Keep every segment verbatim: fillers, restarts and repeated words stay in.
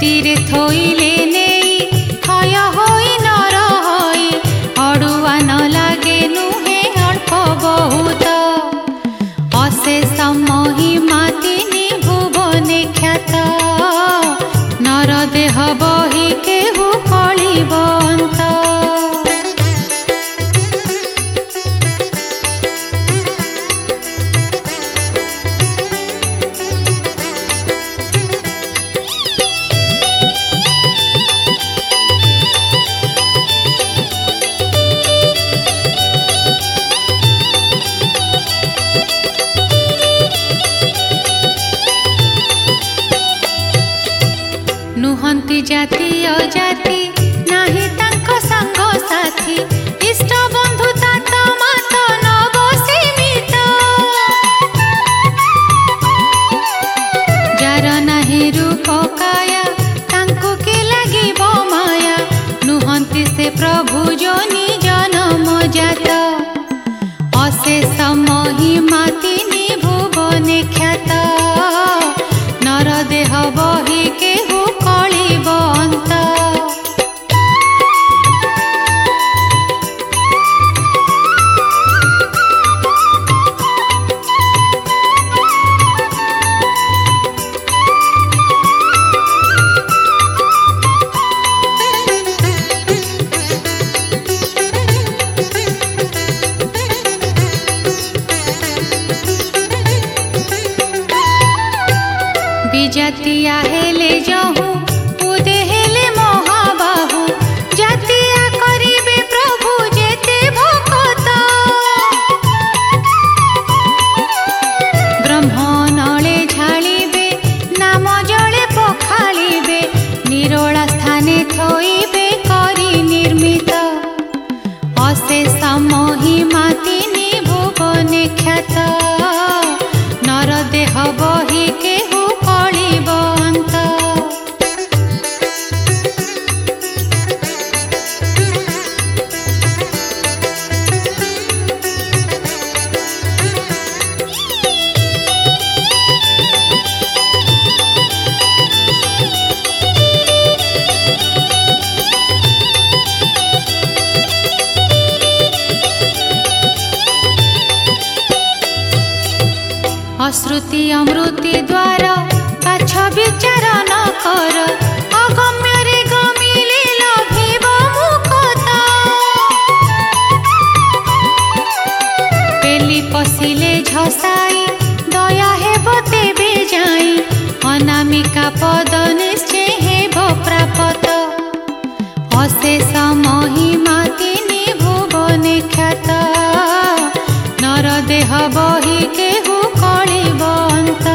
पेटीरे थोइले नेई क्षय होई नर होई अड़ुआ न लागे नुहे अल्प बहुत अशेष महिमा तिनि भुवने ख्यात नर देह बहि केहु कलिबंत नुहंती जाति अजाति नाही तांको संग साथी इष्ट बंधु तात मात नव सीमित जार नाही रूप काया तांको के लागिब माया नुहंती से प्रभु जोनि जन्म जात अशेष महिमा तिनि भुवने ख्यात नर देह बहि केहु कलिबंत विजातिया हेले जहु उदे हेले महाबाहु जातिया करिबे प्रभु जेते भक्त ब्रह्मणले झालिबे नाम जले पखालिबे निरोला स्थाने थोइबे करि निर्मित अशेष महिमा तिनि भुवने ख्यात नर देह बहि केहु कलिबंत अश्रुति अमृति द्वार पाछ विचार न कर अगम्य रे गमिले लभिब मुखता पेली पशिले झसाई दया हेब तेबे जाई अनामिका पद निश्चय हेब प्राप्त अशेष महिमा तिनि भुवने ख्यात नर देह बहि केहु कलिबंत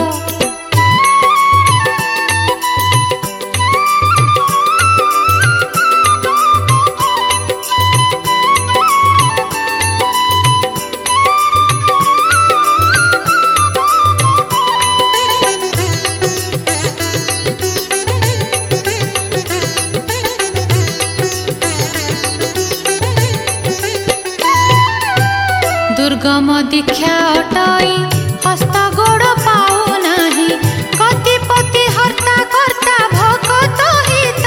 दुर्गम दीक्षा अटई हस्त गोड़ पाऊ नाही कतिपति हर्ता कर्ता भगत हित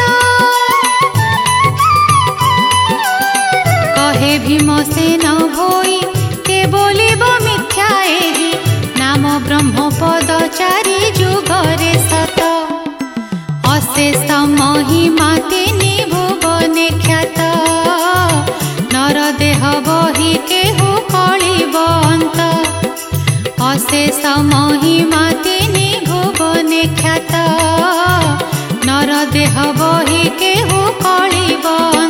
कहे भीमसेन भोई के बोलिब मिथ्या एहि नाम ब्रह्म पदचारी जुगरे सत अशेष महिमा तिनि भुवने ख्यात नर देह बहि केहु कलिबंत अशेष महिमा तिनि भुवने ख्यात नर देह बहि केहु कलिबंत।